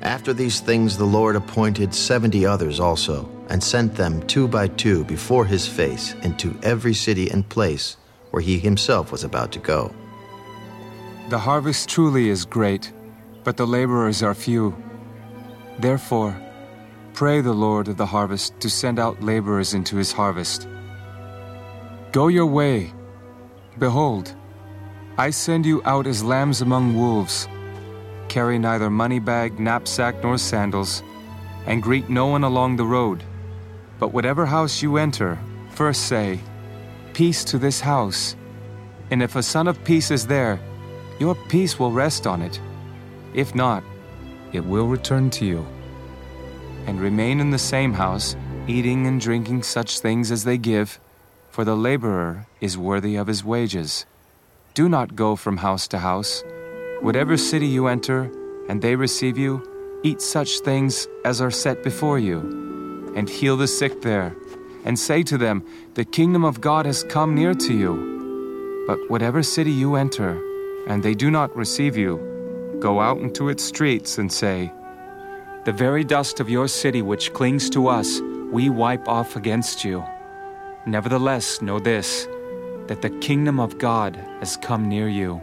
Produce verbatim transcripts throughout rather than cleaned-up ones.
After these things the Lord appointed seventy others also, and sent them two by two before his face into every city and place where he himself was about to go. The harvest truly is great, but the laborers are few. Therefore, pray the Lord of the harvest to send out laborers into his harvest. Go your way. Behold, I send you out as lambs among wolves. Carry neither money bag, knapsack, nor sandals, and greet no one along the road. But whatever house you enter, first say, Peace to this house. And if a son of peace is there, your peace will rest on it. If not, it will return to you. And remain in the same house, eating and drinking such things as they give, for the laborer is worthy of his wages. Do not go from house to house. Whatever city you enter, and they receive you, eat such things as are set before you, and heal the sick there, and say to them, The kingdom of God has come near to you. But whatever city you enter, and they do not receive you, go out into its streets and say, The very dust of your city which clings to us, we wipe off against you. Nevertheless, know this, that the kingdom of God has come near you.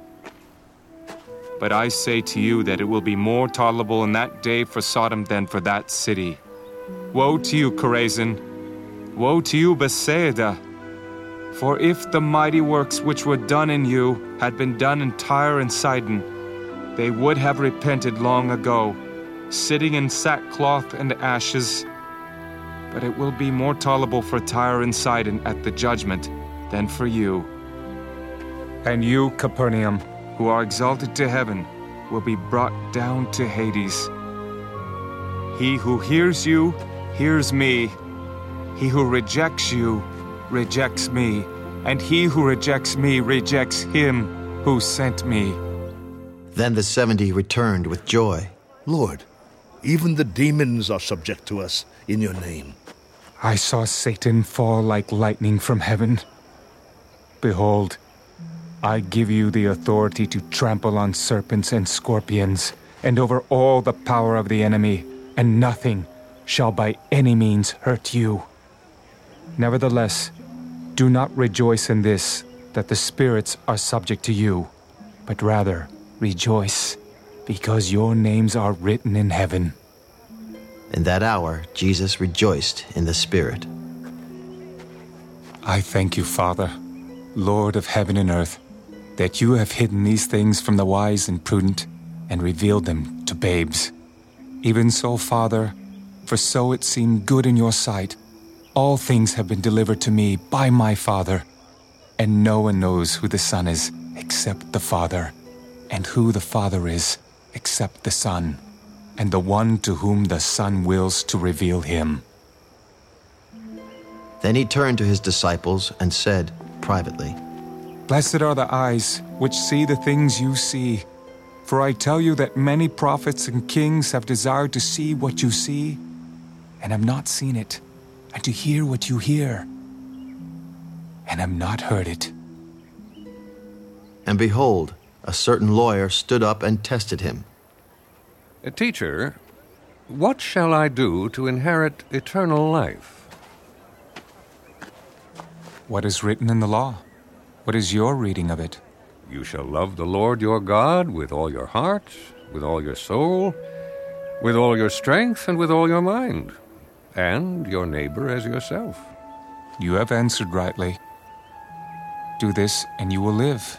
But I say to you that it will be more tolerable in that day for Sodom than for that city. Woe to you, Chorazin! Woe to you, Bethsaida! For if the mighty works which were done in you had been done in Tyre and Sidon, they would have repented long ago, sitting in sackcloth and ashes. But it will be more tolerable for Tyre and Sidon at the judgment than for you. And you, Capernaum, who are exalted to heaven, will be brought down to Hades. He who hears you, hears me. He who rejects you, rejects me. And he who rejects me, rejects him who sent me. Then the seventy returned with joy. Lord, even the demons are subject to us in your name. I saw Satan fall like lightning from heaven. Behold, I give you the authority to trample on serpents and scorpions, and over all the power of the enemy, and nothing shall by any means hurt you. Nevertheless, do not rejoice in this, that the spirits are subject to you, but rather rejoice, because your names are written in heaven. In that hour, Jesus rejoiced in the Spirit. I thank you, Father, Lord of heaven and earth, that you have hidden these things from the wise and prudent and revealed them to babes. Even so, Father, for so it seemed good in your sight, all things have been delivered to me by my Father, and no one knows who the Son is except the Father, and who the Father is except the Son, and the one to whom the Son wills to reveal him. Then he turned to his disciples and said privately, Blessed are the eyes which see the things you see. For I tell you that many prophets and kings have desired to see what you see, and have not seen it, and to hear what you hear, and have not heard it. And behold, a certain lawyer stood up and tested him. Teacher, what shall I do to inherit eternal life? What is written in the law? What is your reading of it? You shall love the Lord your God with all your heart, with all your soul, with all your strength, and with all your mind, and your neighbor as yourself. You have answered rightly. Do this, and you will live.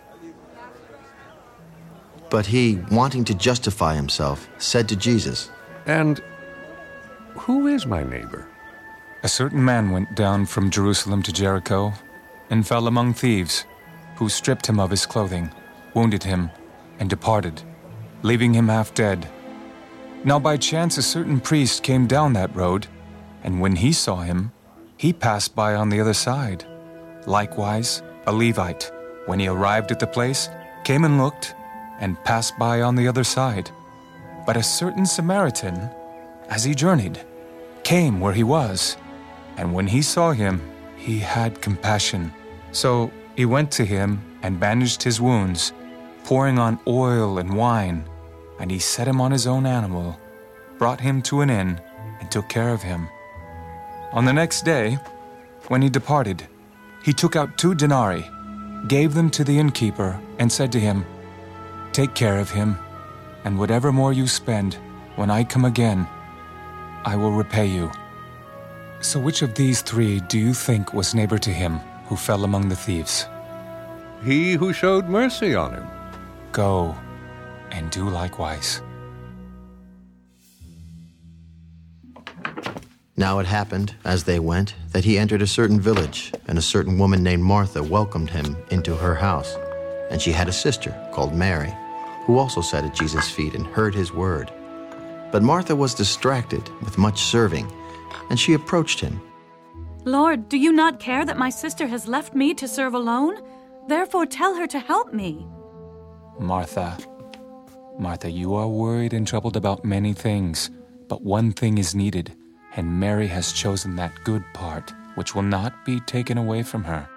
But he, wanting to justify himself, said to Jesus, And who is my neighbor? A certain man went down from Jerusalem to Jericho, and fell among thieves, who stripped him of his clothing, wounded him, and departed, leaving him half dead. Now by chance a certain priest came down that road, and when he saw him, he passed by on the other side. Likewise, a Levite, when he arrived at the place, came and looked, and passed by on the other side. But a certain Samaritan, as he journeyed, came where he was, and when he saw him, he had compassion. So he went to him and bandaged his wounds, pouring on oil and wine. And he set him on his own animal, brought him to an inn, and took care of him. On the next day, when he departed, he took out two denarii, gave them to the innkeeper, and said to him, "Take care of him, and whatever more you spend, when I come again, I will repay you." So which of these three do you think was neighbor to him who fell among the thieves? He who showed mercy on him. Go and do likewise. Now it happened, as they went, that he entered a certain village, and a certain woman named Martha welcomed him into her house. And she had a sister called Mary, who also sat at Jesus' feet and heard his word. But Martha was distracted with much serving, and she approached him. "Lord, do you not care that my sister has left me to serve alone? Therefore tell her to help me." Martha, Martha, you are worried and troubled about many things, but one thing is needed, and Mary has chosen that good part, which will not be taken away from her.